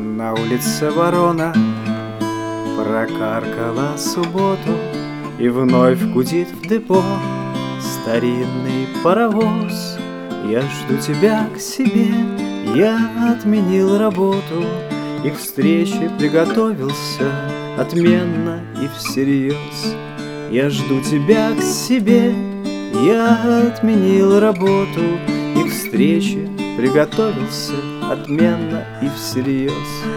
На улице ворона прокаркала субботу, и вновь гудит в депо старинный паровоз. Я жду тебя к себе, я отменил работу и к встрече приготовился отменно и всерьез. Я жду тебя к себе, я отменил работу и к встрече приготовился отменно и всерьез.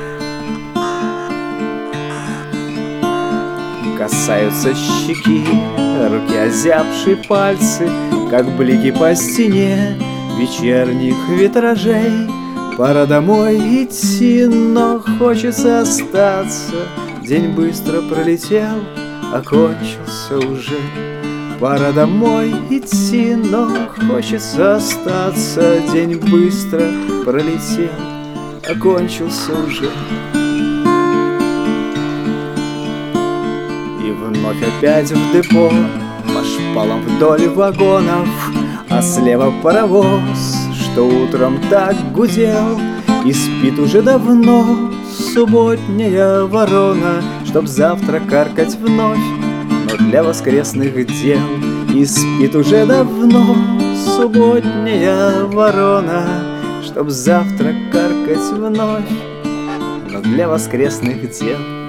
Касаются щеки, руки озябшие пальцы, как блики по стене вечерних витражей. Пора домой идти, но хочется остаться. День быстро пролетел, окончился уже. Пора домой идти, но хочется остаться. День быстро пролетел, окончился уже. И вновь опять в депо, по шпалам вдоль вагонов, а слева паровоз, что утром так гудел, и спит уже давно субботняя ворона, чтоб завтра каркать вновь, но для воскресных дел. И спит уже давно субботняя ворона, чтоб завтра каркать вновь, но для воскресных дел.